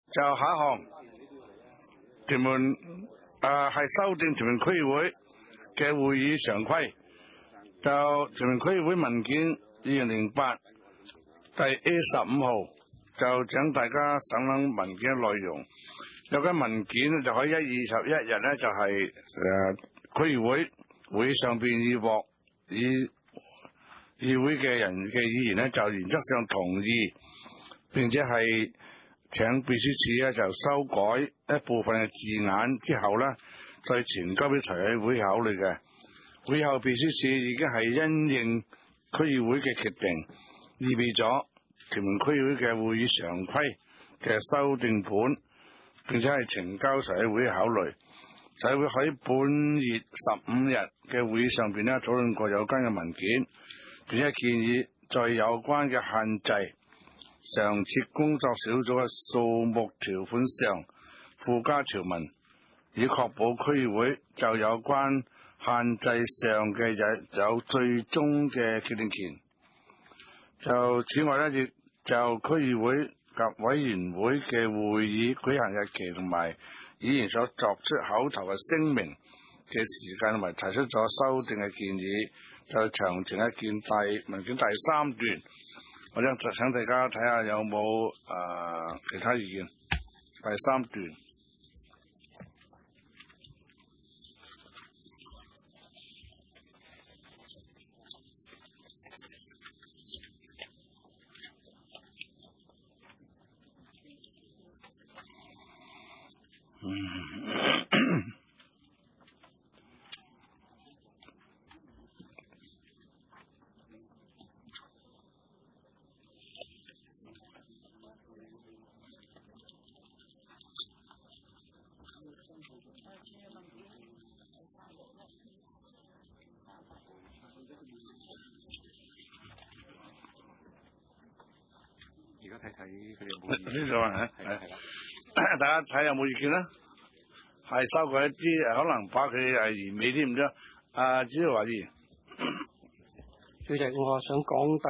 就下一項，屯門係修訂屯門區議會嘅會議常規。就屯門區議會文件2008第 A15 號，就請大家審諗文件嘅內容。有關文件咧就喺1月21日咧就係區議會上邊已獲議會嘅議員咧就原則上同意，並且係請秘書處咧就修改一部分嘅字眼之後咧，再傳交俾財委會考慮嘅。會後秘書處已經係因應區議會嘅決定，預備咗屯門區議會嘅會議常規嘅修訂本，並且係呈交財委會考慮。財委會喺本月15日嘅會議上邊咧討論過有關嘅文件，並且建議在有關嘅限制常設工作小組嘅數目條款上附加條文，以確保區議會就有關限制上嘅有最終嘅決定權。就此外咧，亦就區議會及委員會嘅會議舉行日期同埋議員所作出口頭嘅聲明嘅時間，同埋提出咗修訂嘅建議，就詳情喺文件第3段。我想請大家睇下有冇其他意見。第3段。 而家睇睇佢哋有冇意見。 呢度大家睇有冇意見啦？係修改一啲，可能把佢係完美啲唔知。朱華議員， 主席，我想講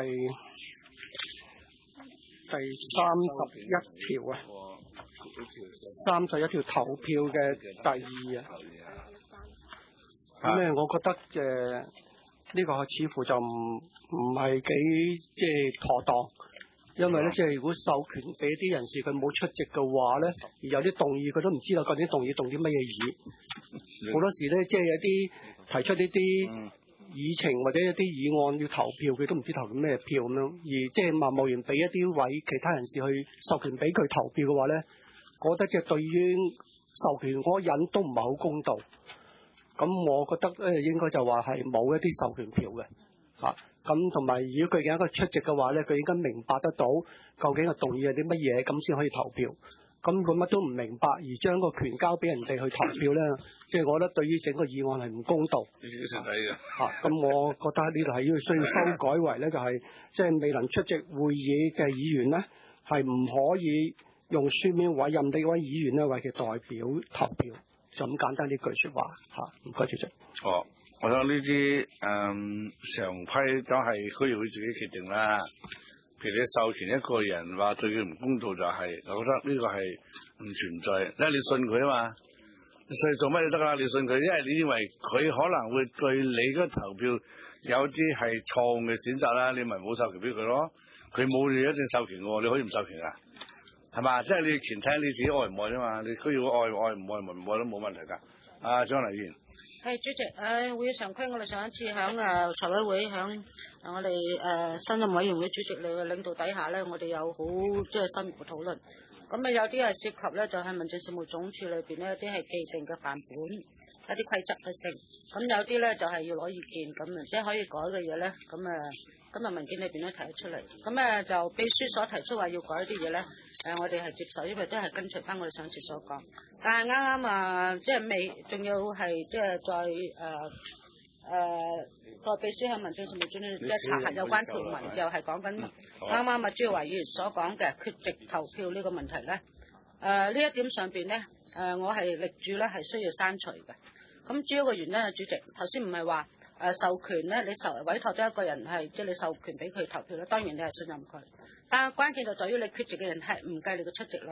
第31條啊，31條投票嘅第2啊。咁咧，我覺得呢個似乎就唔係幾即係妥當。因為咧，即係如果授權俾啲人士佢冇出席嘅話咧，而有啲動議佢都唔知道究竟動啲乜嘢議。好多時咧，即係有啲提出呢啲議程或者一啲議案要投票，佢都唔知投緊咩票咁樣。而即係貿貿然俾一啲其他人士去授權俾佢投票嘅話咧，我覺得即係對於授權嗰個人都唔係好公道。咁我覺得應該就話係冇一啲授權票嘅嚇。咁同埋，如果佢有一個出席嘅話咧，佢應該明白得到究竟個動議係啲乜嘢，咁先可以投票。咁佢乜都唔明白，而將個權交俾人哋去投票咧，即係我覺得對於整個議案係唔公道。 你自己實際嘅咁我覺得呢度係需要修改為咧，就係即係未能出席會議嘅議員咧，係唔可以用書面委任呢位議員咧為其代表投票。就咁簡單呢句説話嚇，唔該主席。 我想呢啲常規都係區議會自己決定啦。譬如你授權一個人話對佢唔公道，就係我覺得呢個係唔存在，因為你信佢啊嘛，你信做乜都得啊，你信佢，因為你認為佢可能會對你嗰投票有啲係錯誤嘅選擇啦，你咪冇授權俾佢咯。佢冇你一定授權嘅，你可以唔授權啊。係嘛？即係你權睇你自己愛唔愛啫嘛？你需要愛唔愛咪唔愛都冇問題㗎。張麗賢。 係主席，會議常規我哋上一次響財委會響我哋新任委員會主席你嘅領導底下咧，我哋有好即係深入嘅討論。咁有啲係涉及咧，就係民政事務總署裏邊呢，有啲係既定嘅範本，有啲規則嘅性。咁有啲咧就係要攞意見，咁即係可以改嘅嘢咧，咁今日文件裏邊咧提咗出嚟。咁就秘書所提出話要改啲嘢咧，我哋係接受，因為都係跟隨翻我哋上次所講。但係啱啱即係未，仲要係即係代秘書向民政事務總署即係查核有關條文，就係講緊啱啱朱耀華議員所講嘅缺席投票呢個問題咧。呢一點上邊咧，我係力主咧係需要刪除嘅。咁主要嘅原因係主席頭先唔係話授權咧，你委託咗一個人係即係你授權俾佢投票咧，當然你係信任佢。但係關鍵就在於你缺席嘅人係唔計你嘅出席率。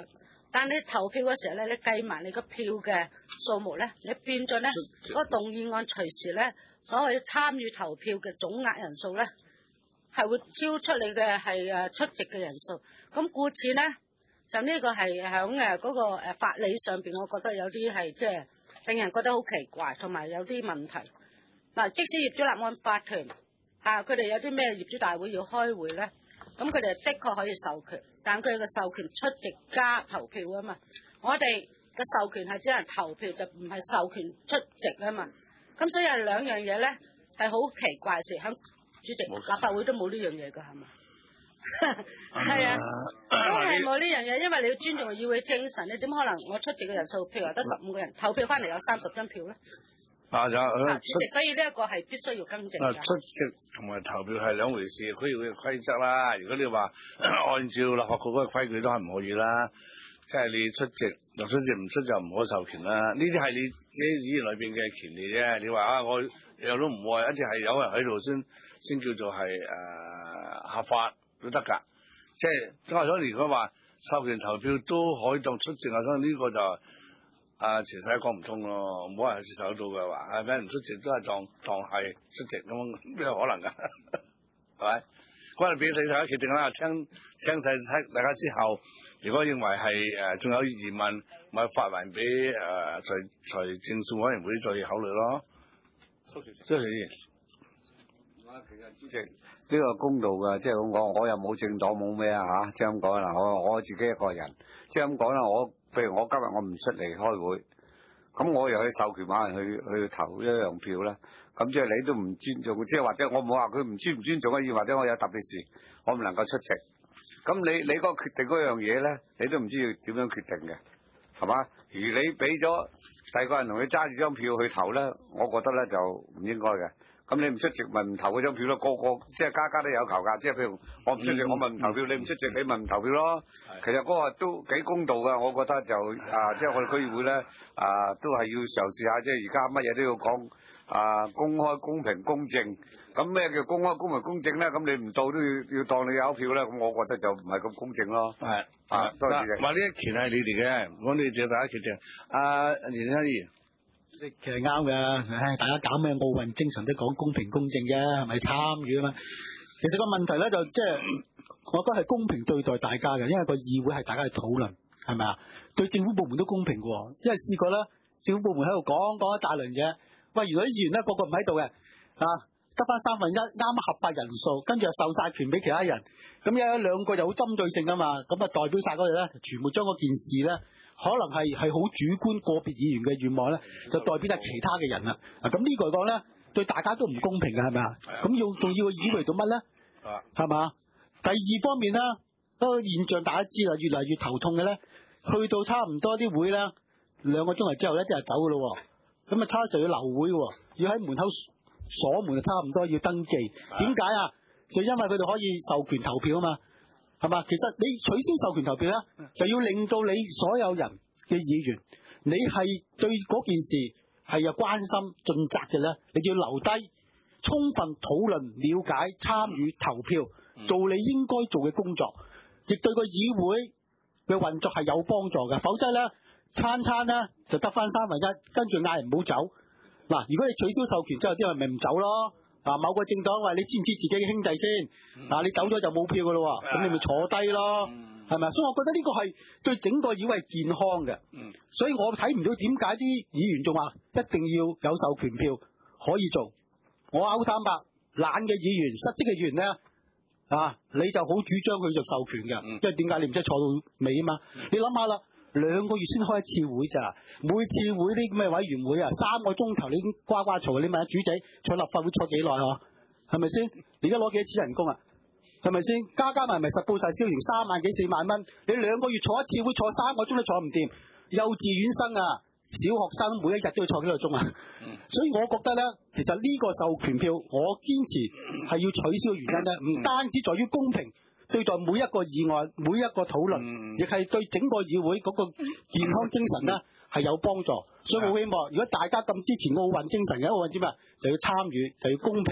但你投票嘅時候咧，你計埋你個票嘅數目咧，你變咗咧嗰個動議案隨時咧，所謂參與投票嘅總額人數咧，係會超出你嘅係出席嘅人數。咁故此咧，就呢個係響嗰個法理上邊，我覺得有啲係即係令人覺得好奇怪，同埋有啲問題。嗱，即使業主立案法團佢哋有啲咩業主大會要開會咧，咁佢哋的確可以授權，但佢哋嘅授權出席加投票啊嘛。我哋嘅授權係只係投票，就唔係授權出席啊嘛。咁所以係兩樣嘢咧，係好奇怪事。響主席立法會都冇呢樣嘢㗎，係嘛？係啊，因為冇呢樣嘢，因為你要尊重議會精神，你點可能我出席嘅人數譬如話得15個人，投票翻嚟有30張票咧？主席，所以呢一個係必須要更正嘅。 出席同埋投票係兩回事，區議會嘅規則啦。如果你話按照立法局嗰個規矩都係唔可以啦，即係你出席又出席，唔出就唔可以授權啦。呢啲係你自己議員裏邊嘅權利啫。你話我又都唔會，一直係有人喺度先叫做係合法都得㗎。即係我想如果話授權投票都可以當出席，我想呢個就前世講唔通咯，冇人接受得到嘅話，係咪唔出席都係當係出席咁，邊有可能㗎？係咪？嗰日俾大家決定啦，聽晒大家之後，如果認為係仲有疑問，咪發還俾財政事務委員會再考慮咯。蘇小姐， 其實主席呢個公道嘅，即係咁講，我又冇政黨冇咩嚇，即係咁講啦。我自己一個人，即係咁講啦。譬如我今日我唔出嚟開會，咁我又去授權某人去投一樣票啦。咁即係你都唔尊重，即係或者我冇話佢唔尊唔尊重嘅意，或者我有特別事，我唔能夠出席。咁你嗰個決定嗰樣嘢咧，你都唔知要點樣決定嘅，係嘛？而你俾咗第二個人同佢揸住張票去投咧，我覺得咧就唔應該嘅。咁你唔出席咪唔投嗰張票咯，個即係家都有求㗎，即係譬如我唔出席，我咪唔投票；你唔出席，你咪唔投票咯。其實嗰個都幾公道㗎，我覺得就即係我哋區議會咧都係要嘗試下，即係而家乜嘢都要講公開、公平、公正。咁咩叫公開、公平、公正咧？咁你唔到都要當你有票咧，咁我覺得就唔係咁公正咯。係多謝你。 話呢一權係你哋嘅，我哋就大家決定。連生議。 其實啱嘅，大家搞咩奧運精神都講公平公正啫，係咪參與啊嘛？其實個問題咧就即係，我覺得係公平對待大家嘅，因為個議會係大家去討論，係咪啊？對政府部門都公平嘅，因為試過咧，政府部門喺度講一大輪嘢，喂，如果啲議員咧個唔喺度嘅，得翻1/3啱合法人數，跟住又授晒權俾其他人，咁有一兩個就好針對性啊嘛，咁啊代表晒嗰哋咧，全部將嗰件事咧。可能係好主觀個別議員嘅願望咧，就代表係其他嘅人啦。咁呢個嚟講咧，對大家都唔公平嘅，係咪啊？咁仲要個議會做乜咧？係嘛？第二方面咧，嗰個現象大家知啦，越嚟越頭痛嘅咧，去到差唔多啲會咧，2個鐘頭之後咧，啲人走噶咯。咁啊，差時要留會喎，要喺門口鎖門，差唔多要登記。點解啊？就因為佢哋可以授權投票啊嘛。係嘛？其實你取消授權投票咧，就要令到你所有人嘅議員，你係對嗰件事係有關心盡責嘅咧，你就要留低充分討論、了解、參與、投票，做你應該做嘅工作，亦對個議會嘅運作係有幫助嘅。否則咧，餐咧就得翻1/3，跟住嗌人唔好走。嗱，如果你取消授權之後，啲人咪唔走咯。某個政黨話你知唔知自己嘅兄弟先？你走咗就冇票噶咯，咁你咪坐低咯，係咪？所以我覺得呢個係對整個議會係健康嘅。所以我睇唔到點解啲議員仲話一定要有授權票可以做。我好坦白，懶嘅議員、失職嘅議員咧，你就好主張佢就授權嘅，因為點解你唔使坐到尾啊嘛？你諗下啦。2個月先開一次會咋？每次會啲咩委員會3個鐘頭你已經呱呱嘈，你問下主席坐立法會坐幾耐係咪先？你而家攞幾多錢人工啊？係咪先？加埋實報晒銷營3萬幾4萬蚊，你2個月坐一次會坐3個鐘都坐唔掂。幼稚園生小學生每一日都要坐幾個鐘所以我覺得咧，其實呢個授權票我堅持係要取消嘅原因咧，唔單止在於公平。對待每一個議案、每一個討論，亦係對整個議會嗰個健康精神咧係有幫助。所以我希望，如果大家咁支持奧運精神嘅奧運點就要參與，就要公平，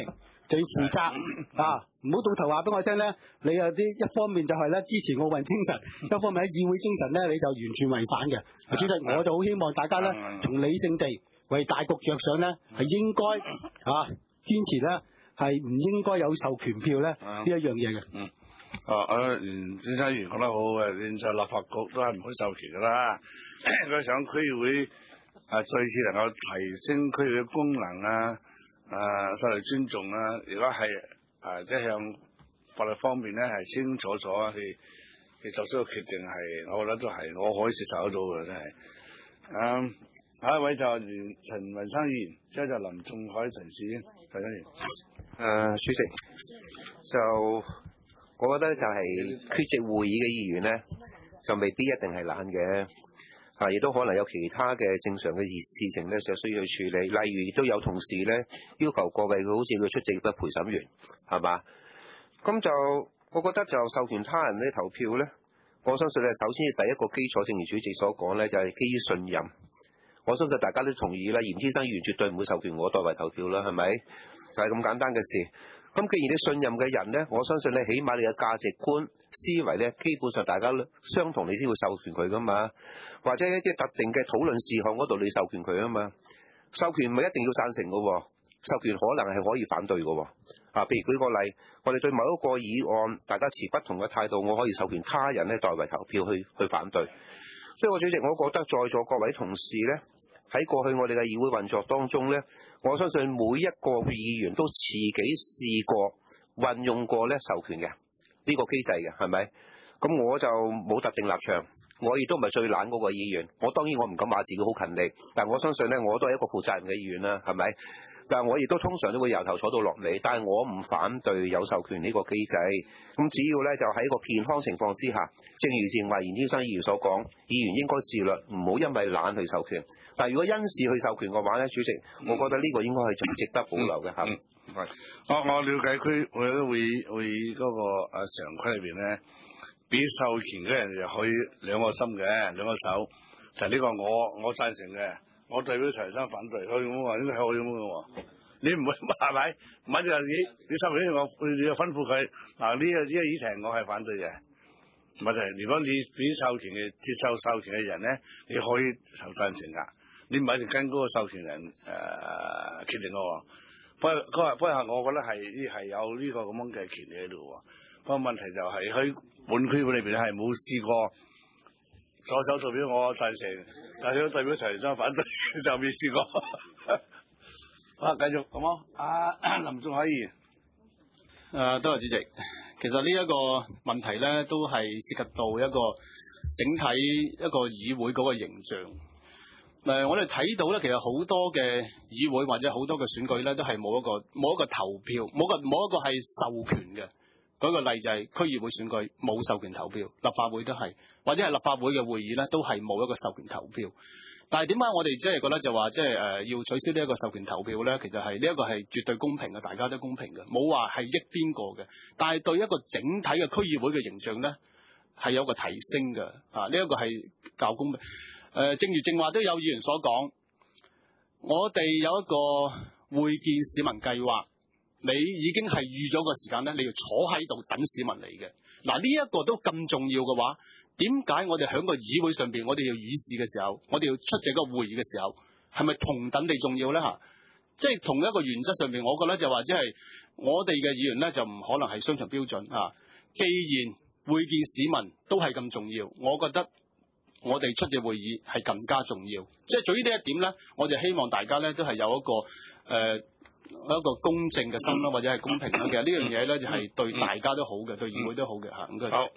就要負責啊！唔好到頭話俾我聽咧，你有啲一方面就係咧支持奧運精神，一方面喺議會精神咧，你就完全違反嘅。主席，我就好希望大家咧，從理性地為大局着想咧，係應該堅持咧，係唔應該有授權票咧呢一樣嘢嘅。 袁先生講得好嘅，現在立法局都係唔可以授權噶啦。佢想區議會再次能夠提升區議會功能受嚟尊重如果係即係向法律方面咧係清清楚楚去作出個決定係，我覺得都係我可以接受得到嘅，真係。下一位就陳雲生議員，之後就林仲海陳士英，陳議員。 主席，就我覺得就係缺席會議嘅議員咧，就未必一定係懶嘅。亦都可能有其他嘅正常嘅事情咧，就需要去處理。例如，亦都有同事咧要求各位，好似佢出席嘅陪審員，係嘛？咁就我覺得就授權他人咧投票咧，我相信咧，首先第一個基礎，正如主席所講咧，就係基於信任。我相信大家都同意啦，嚴先生議員絕對唔會授權我代為投票啦，係咪？就係咁簡單嘅事。咁既然你信任嘅人咧，我相信咧，起碼你嘅價值觀、思維咧，基本上大家相同，你先會授權佢噶嘛。或者一啲特定嘅討論事項嗰度，你授權佢啊嘛。授權唔係一定要贊成嘅，授權可能係可以反對嘅。譬如舉個例，我哋對某一個議案，大家持不同嘅態度，我可以授權他人咧代為投票去反對。所以主席，我覺得在座各位同事咧，喺過去我哋嘅議會運作當中咧，我相信每一個議員都自己試過運用過咧授權嘅呢個機制嘅，係咪？咁我就冇特定立場。我亦都唔係最懶嗰個議員，我當然我唔敢話自己好勤力，但我相信咧，我都係一個負責任嘅議員啦，係咪？但係我亦都通常都會由頭坐到落尾，但係我唔反對有授權呢個機制。咁只要咧就喺一個健康情況之下，正如前話袁先生議員所講，議員應該自律，唔好因為懶去授權。但係如果因事去授權嘅話咧，主席，我覺得呢個應該係仲值得保留嘅嚇。 我了解區我都會嗰個常規裏邊咧。俾授權嘅人就可以兩個心嘅，兩個手。就呢個我贊成嘅，我代表陳生反對。可以咁話，應該係可以咁嘅喎。你唔會係咪？唔係你授權你就吩咐佢嗱呢個議題我係反對嘅。唔係如果你俾授權嘅接受授權嘅人咧，你可以投贊成㗎。你唔係跟嗰個授權人決定嘅喎。不過我覺得係有呢個咁樣嘅權利喺度喎。不過問題就係喺本區裏邊係冇試過左手代表我贊成，右手代表陳生反對，就未試過。好，繼續咁林仲海議員。 多謝主席。其實呢一個問題咧，都係涉及到一個整體一個議會嗰個形象。我哋睇到咧，其實好多嘅議會或者好多嘅選舉咧，都係冇一個投票，冇一個係授權嘅。舉個例就係區議會選舉冇授權投票，立法會都係，或者係立法會嘅會議咧都係冇一個授權投票。但係點解我哋即係覺得就話即係要取消呢一個授權投票咧？其實係呢一個係絕對公平嘅，大家都公平嘅，冇話係益邊個嘅。但係對一個整體嘅區議會嘅形象咧係有個提升嘅。呢一個係較公平。正如正話都有議員所講，我哋有一個會見市民計劃。你已經係預咗個時間咧，你要坐喺度等市民嚟嘅。嗱，呢一個都咁重要嘅話，點解我哋喺個議會上邊，我哋要議事嘅時候，我哋要出席個會議嘅時候，係咪同等地重要咧？即係同一個原則上邊，我覺得就話即係我哋嘅議員咧，就唔可能係雙重標準。既然會見市民都係咁重要，我覺得我哋出席會議係更加重要。即係在於呢一點咧，我哋希望大家咧都係有一個一個公正嘅心啦，或者係公平啦。其實呢樣嘢咧就係對大家都好嘅，對議會都好嘅嚇。 好，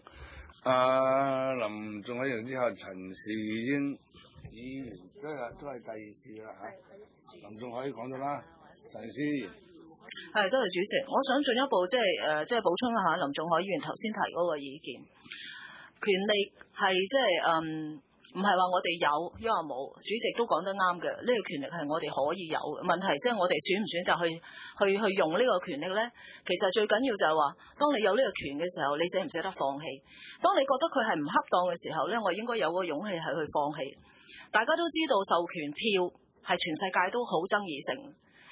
林仲海議員之後，陳士英議員都係第二次啦嚇。林仲海講咗啦，陳士英係多謝主席，我想進一步即係補充一下林仲海議員頭先提嗰個意見，權力係即係唔係話我哋有，因為冇。主席都講得啱嘅，呢個權力係我哋可以有嘅。問題即係我哋選唔選擇去用呢個權力咧？其實最緊要就係話，當你有呢個權嘅時候，你捨唔捨得放棄？當你覺得佢係唔恰當嘅時候咧，我應該有個勇氣係去放棄。大家都知道授權票係全世界都好爭議性，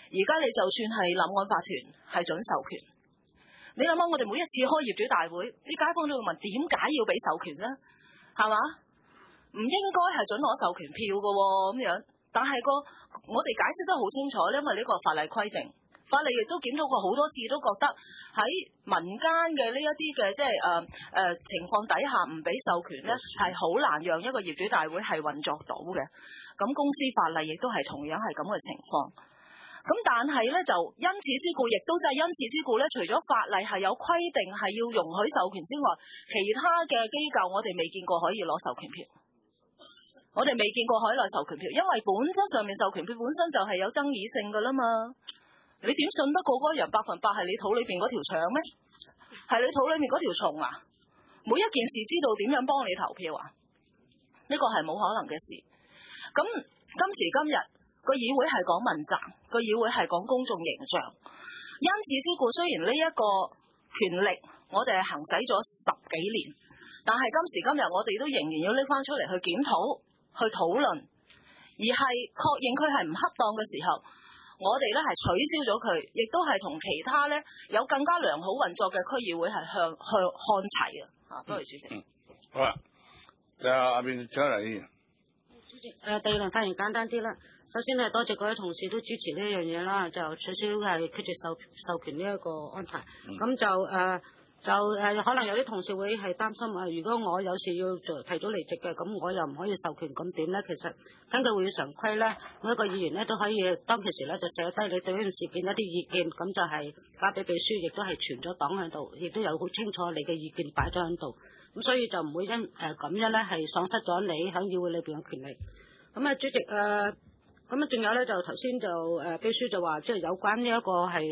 而家你就算係立案法團係準授權，你諗下我哋每一次開業主大會，啲街坊都會問點解要俾授權咧？係嘛？唔應該係準攞授權票嘅喎咁樣，但係我哋解釋得好清楚，因為呢個法例規定，法例亦都檢討過好多次，都覺得喺民間嘅呢一啲嘅即係情況底下唔俾授權咧，係好難讓一個業主大會係運作到嘅。咁公司法例亦都係同樣係咁嘅情況。咁但係咧就因此之故，亦都真係因此之故咧，除咗法例係有規定係要容許授權之外，其他嘅機構我哋未見過可以攞授權票。我哋未見過可以攞授權票，因為本質上面授權票本身就係有爭議性㗎啦嘛。你點信得過嗰個人100%係你肚裏邊嗰條腸咩？係你肚裏面嗰條蟲啊？每一件事知道點樣幫你投票啊？呢個係冇可能嘅事。咁今時今日個議會係講問責，個議會係講公眾形象。因此之故，雖然呢一個權力我哋係行使咗10幾年，但係今時今日我哋都仍然要拎翻出嚟去檢討、去討論，而係確認佢係唔恰當嘅時候，我哋咧係取消咗佢，亦都係同其他咧有更加良好運作嘅區議會係向看齊嘅。多謝主席。 好啦，就阿邊張麗議員。 主席，第二輪發言簡單啲啦。首先係多謝各位同事都支持呢一樣嘢啦，就取消係缺席授權呢一個安排。咁可能有啲同事會係擔心如果我有時要提早離席嘅，咁我又唔可以授權，咁點咧？其實根據會議常規咧，每一個議員咧都可以當其時咧就寫低你對呢件事件一啲意見，咁就係交俾秘書，亦都係存咗檔喺度，亦都有好清楚你嘅意見擺咗喺度，咁所以就唔會咁樣咧係喪失咗你喺議會裏邊嘅權利。咁主席咁仲有咧就頭先就秘書就話即係有關呢一個係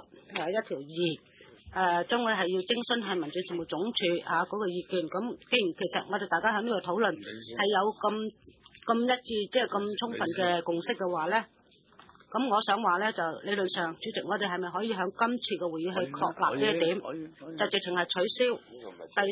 31條2。將會係要徵詢係民政事務總署嗰個意見。咁既然其實我哋大家喺呢度討論係有咁一致，即係咁充分嘅共識嘅話咧，咁我想話咧就理論上，主席我哋係咪可以喺今次嘅會議去確立呢一點，就直情係取消第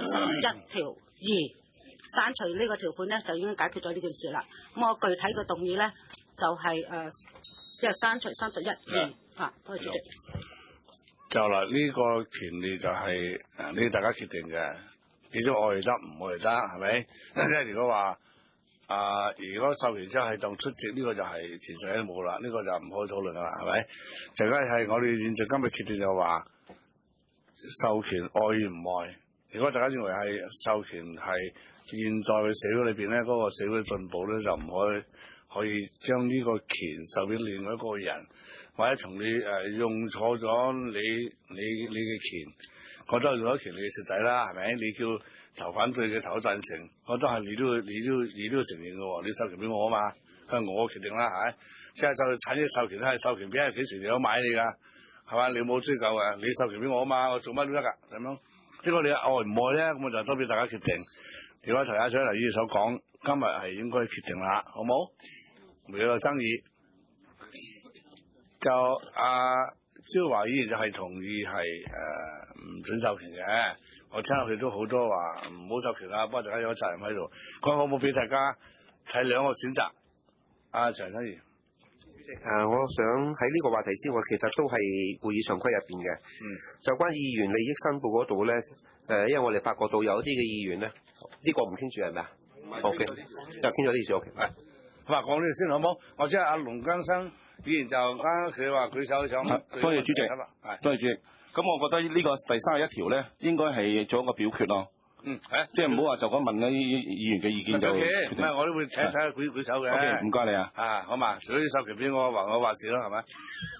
31條2，刪除呢個條款咧，就已經解決咗呢件事啦。咁我具體嘅動議咧就係即係刪除31多謝主席。 就嗱，呢個權利就係呢大家決定嘅，幾種愛得唔愛得係咪？即係如果話如果授權之後係當出席，呢個就係前世都冇啦，呢個就唔可以討論啦，係咪？就梗係我哋現在今日決定就話授權愛與唔愛。如果大家認為係授權係現在嘅社會裏邊咧，嗰個社會進步咧就唔可以將呢個權授俾另外一個人。或者同你用錯咗你嘅權，覺得用咗權你嘅蝕底啦，係咪？你叫投反對嘅投贊成，我都係你都要承認嘅喎，你授權俾我啊嘛，係我決定啦，係咪？即係就產業授權都係授權俾人幾時有買你㗎，係嘛？你冇追究嘅，你授權俾我啊嘛，我做乜都得㗎，咁樣。呢個你愛唔愛咧？咁我就都俾大家決定。如果陳家長例如所講，今日係應該決定啦，好冇？沒有爭議。就招華議員就係同意係唔准授權嘅，我聽落去都好多話唔好授權啦，不過大家有責任喺度。佢可唔可以俾大家睇兩個選擇？陳生儀， 主席我想喺呢個話題之外，其實都係會議常規入邊嘅。就關議員利益申報嗰度咧，因為我哋發覺到有一啲嘅議員咧，呢個唔傾住係咪啊 ？OK， 就傾咗呢件事 OK。 好，講呢個先好冇？我知阿龍根生議員就佢話舉手想， 多謝主席，多謝主席。咁我覺得呢個第31條咧，應該係做一個表決咯。即係唔好話就咁問呢議員嘅意見就決定。 我都會睇下舉手嘅。 OK， 唔該你啊。 好嘛，所以授權俾我話事咯，係咪？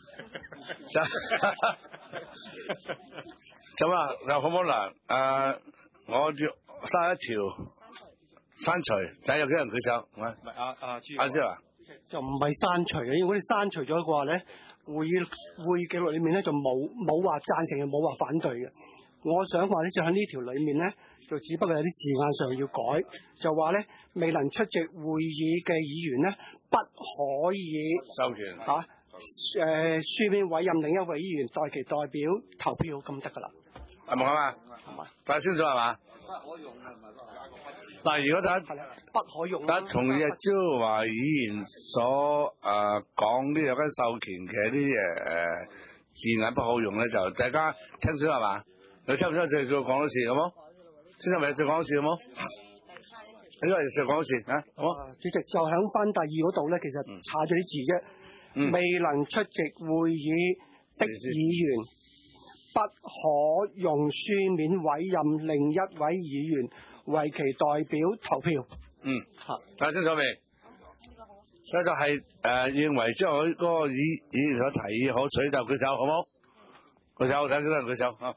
咁啊，就好唔好嗱？我條31條刪除，睇有幾人舉手？唔係阿蕭啊。 就唔係刪除嘅，如果你刪除咗嘅話咧，會議記錄裏面咧就冇話贊成，又冇話反對嘅。我想話咧就喺呢條裏面咧，就只不過有啲字眼上要改，就話咧未能出席會議嘅議員咧，不可以授權書面委任另一位議員代其代表投票咁得噶啦。 係咪啊？大家清楚係嘛？ 嗱，如果大家不可用。 大家同意招華議員所講呢有關授權嘅啲字眼不好用咧，就大家聽少係嘛？你聽唔聽就叫我講多次好冇？先生咪再講多次好冇？呢個再講多次啊，好冇？ 主席就響翻第二嗰度咧，其實差咗啲字啫。未能出席會議的議員，不可用書面委任另一位議員為其代表投票。 大家清楚未？所以就係認為將我嗰個議員所提議可取就舉手，好冇？舉手，睇幾多人舉手啊？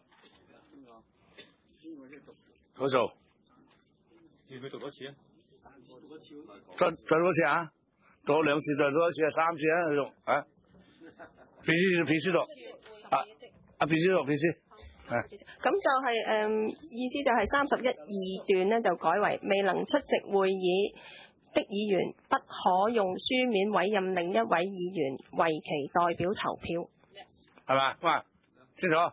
好做。 要佢讀多次啊？ 再讀多次啊？讀兩次，再讀多次啊，3次啊，繼續啊。必須讀。必須讀，必須。 咁就係意思就係31(2)段咧，就改為未能出席會議的議員，不可用書面委任另一位議員為其代表投票。 係嘛？哇，清楚。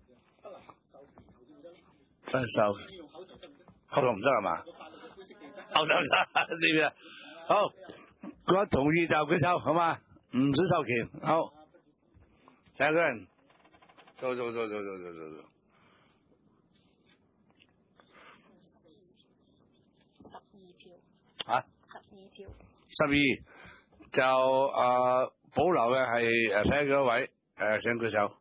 分手。口頭唔得係嘛？口頭唔得，知唔知啊？好，覺得同意就舉手，好嘛？唔准授權，好。第一個人，做。12 票。 啊 ？12票。 12就保留嘅係睇幾多位請舉手。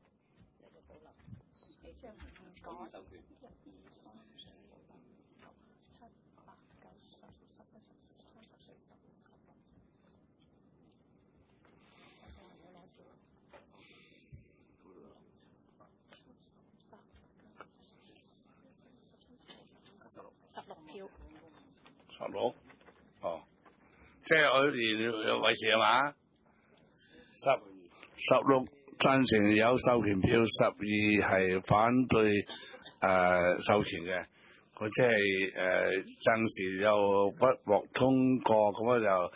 16票。 16？哦，即係我哋維持係嘛？16贊成有授權票，12係反對授權嘅。佢即係暫時又不獲通過，咁就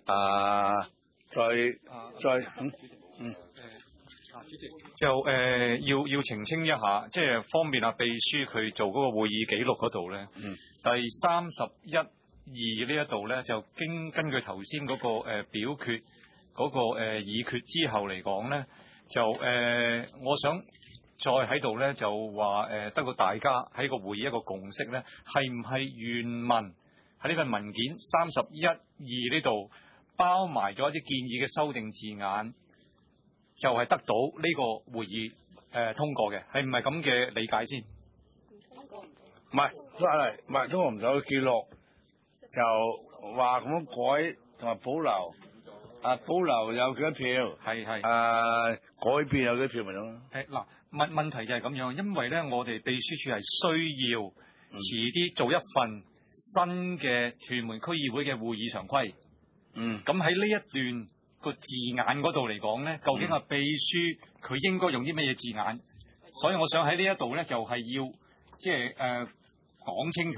主席就要澄清一下，即係方便秘書佢做嗰個會議記錄嗰度咧。第31(2)呢一度咧，就根據頭先嗰個表決嗰個議決之後嚟講咧，就我想再喺度咧就話得到大家喺個會議一個共識咧，係唔係原文喺呢份文件31(2)呢度包埋咗一啲建議嘅修訂字眼？就係得到呢個會議通過嘅，係唔係咁嘅理解先？ 唔係，通過唔到記錄，就話咁樣改同埋保留，保留有幾多票？ 係改變有幾多票咪咁？ 嗱，問題就係咁樣，因為咧我哋秘書處係需要遲啲做一份新嘅屯門區議會嘅會議常規。咁喺呢一段個字眼嗰度嚟講咧，究竟係秘書佢應該用啲咩嘢字眼？所以我想喺呢一度咧，就係要即係講清楚。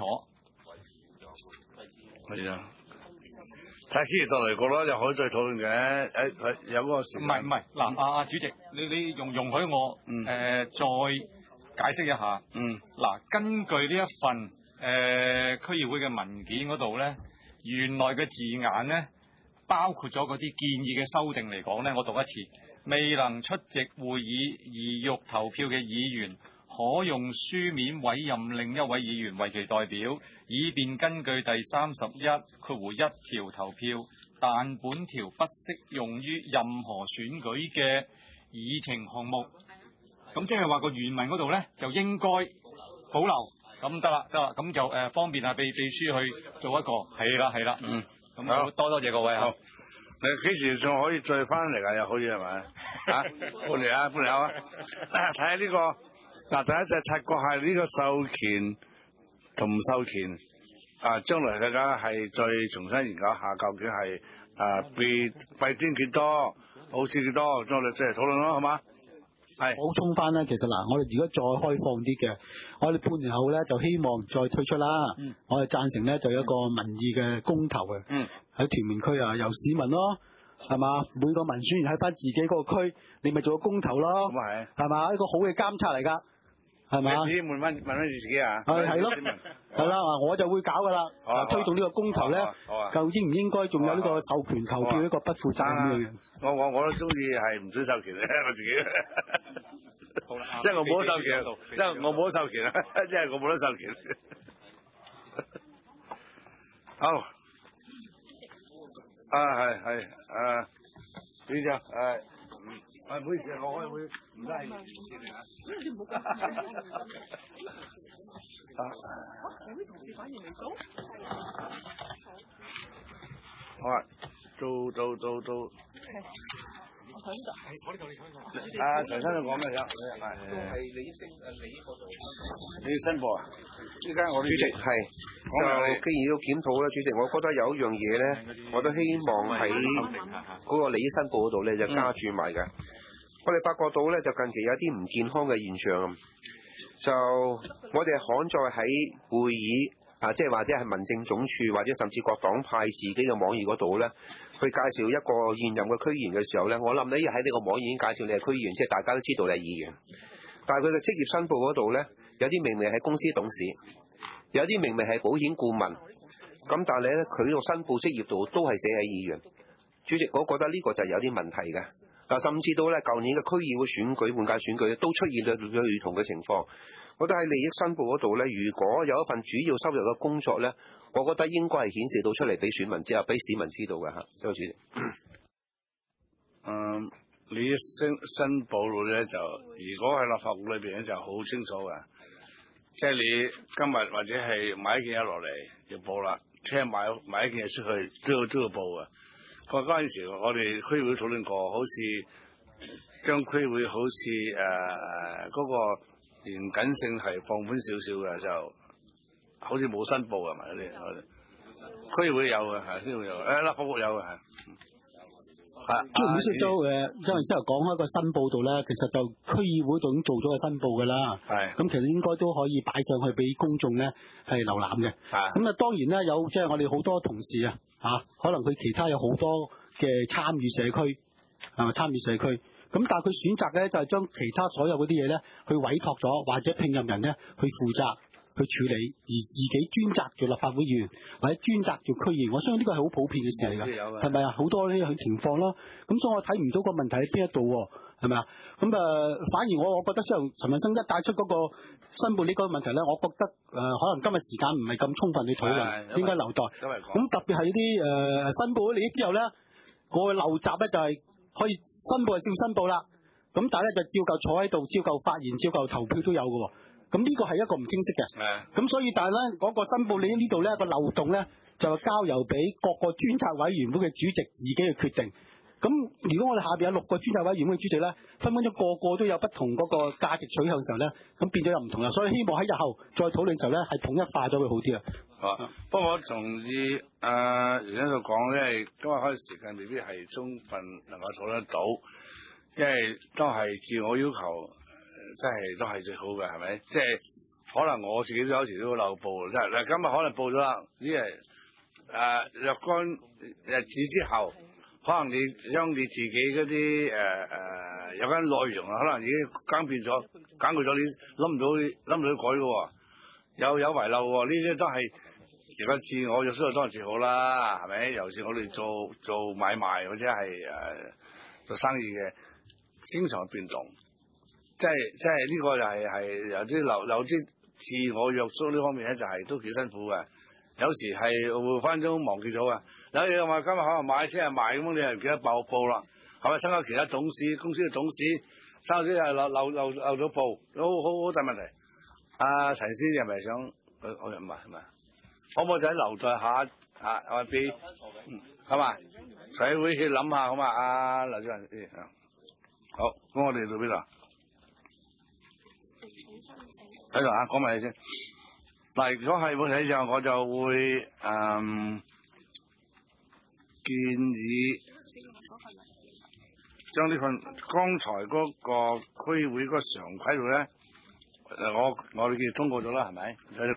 係啊，睇期就嚟過啦，又可以再討論嘅。有個時間。唔係，嗱，主席，你容許我再解釋一下。嗱，根據呢一份區議會嘅文件嗰度咧，原來嘅字眼咧，包括咗嗰啲建議嘅修訂嚟講咧，我讀一次，未能出席會議而欲投票嘅議員，可用書面委任另一位議員為其代表，以便根據第31(1)條投票，但本條不適用於任何選舉嘅議程項目。咁即係話個原文嗰度咧，就應該保留。咁得啦，咁就方便秘書去做一個。係啦。咁多謝各位嚇。你幾時仲可以再翻嚟啊？又可以係咪？半年啊。睇下呢個嗱，第一就察覺係呢個授權同唔授權將來大家係再重新研究下，究竟係弊端幾多，好處幾多，再嚟討論咯，好嘛？係補充翻咧，其實嗱，我哋如果再開放啲嘅，我哋半年後咧就希望再推出啦。我哋贊成咧就有一個民意嘅公投嘅。喺屯門區由市民咯，係嘛？每個民選員喺翻自己嗰個區，你咪做個公投咯。咁係嘛？一個好嘅監察嚟㗎。 係嘛？ 你問翻你自己啊？ 係咯，係啦，我就會搞噶啦，推動呢個公投咧，究應唔應該仲有呢個授權投票呢個不負責任嘅？ 我都中意係唔准授權咧，我自己。即係我冇得授權，即係我冇得授權啊！即係我冇得授權。好，係呢張唔好意思，我開會唔得係你唔好講。會同事反而未做？好啊，到。 我呢度。 陳生你講咩嘢？ 係利益嗰度。 利益申報啊？依家我主席係就既然要檢討咧，主席，我覺得有一樣嘢咧，我都希望喺嗰個利益申報嗰度咧就加注埋嘅。我哋發覺到咧，就近期有啲唔健康嘅現象，就我哋刊載喺會議即係或者係民政總署或者甚至各黨派自己嘅網頁嗰度咧。去介紹一個現任嘅區議員嘅時候咧，我諗你喺呢個網已經介紹你係區議員，即係大家都知道你係議員。但係佢嘅職業申報嗰度咧，有啲明明係公司董事，有啲明明係保險顧問，咁但係咧佢個申報職業度都係寫喺議員。主席，我覺得呢個就係有啲問題嘅。甚至到咧舊年嘅區議會選舉換屆選舉都出現咗類同嘅情況。我覺得喺利益申報嗰度咧，如果有一份主要收入嘅工作咧，我覺得應該係顯示到出嚟俾選民知啊，俾市民知道嘅嚇。周主席， 利益申報咧就，如果喺立法會裏邊咧就好清楚嘅，即係你今日或者係買一件嘢落嚟要報啦，聽日買一件嘢出去都要報嘅。嗰陣時我哋區會討論過，好似將區會好似嗰個嚴謹性係放寬少少嘅，就好似冇申報係咪嗰啲？區會有嘅係，區會有，立法會有嘅係。 朱唔少周因為先頭講開個申報度咧，其實就區議會度已經做咗個申報㗎啦。係。咁其實應該都可以擺上去俾公眾咧係瀏覽嘅。係。咁當然咧有即係我哋好多同事可能佢其他有好多嘅參與社區係咪參與社區？咁但係佢選擇咧就係將其他所有嗰啲嘢咧去委託咗或者聘任人咧去負責去處理，而自己專責做立法會議員或者專責做區議員，我相信呢個係好普遍嘅事嚟㗎，係咪啊？好多呢樣情況咯。咁所以我睇唔到個問題喺邊一度喎，係咪啊？咁反而我覺得雖然陳文生一帶出嗰個申報呢個問題咧，我覺得可能今日時間唔係咁充分去討論，應該留待。咁特別係啲申報咗利益之後咧，個陋習咧就係可以申報就照申報啦。咁但係咧就照舊坐喺度，照舊發言，照舊投票都有嘅喎。咁呢個係一個唔清晰嘅，咁所以但係咧嗰個申報你呢度咧個漏洞咧就交由俾各個專責委員會嘅主席自己去決定。咁如果我哋下邊有6個專責委員會嘅主席咧，分鐘個個都有不同嗰個價值取向嘅時候咧，咁變咗又唔同啦。所以希望喺日後再討論嘅時候咧係統一化咗會好啲啊。 不過我同意袁生度講咧，今日開時間未必係充分能夠討論得到，因為都係自我要求。真係都係最好嘅，係咪？即係可能我自己都有時都漏報，即係嗱，今日可能報咗啦，只係若干日子之後，可能你將你自己嗰啲有間內容可能已經更變咗、簡過咗，你諗唔到改嘅喎，有遺漏喎，呢啲都係而家自我約束當然最好啦，係咪？尤其是我哋做買賣或者係做生意嘅，經常變動。即係呢個就係有啲有啲自我約束呢方面咧，就係都幾辛苦嘅。有時係會分鐘忘記咗嘅。有嘢話今日可能買，聽日賣咁，你係唔記得報啦，係咪？參加其他董事公司嘅董事，差啲係漏咗報，好大問題。陳先生係咪想？我唔係，可唔可以就喺留待下我俾係嘛？社會去諗下好嘛？劉主任好，咁我哋到邊度？喺度講埋你先。嗱，如果係會睇上，我就會建議將呢份剛才嗰個區會嗰個常規度咧，我哋叫通過咗啦，係咪？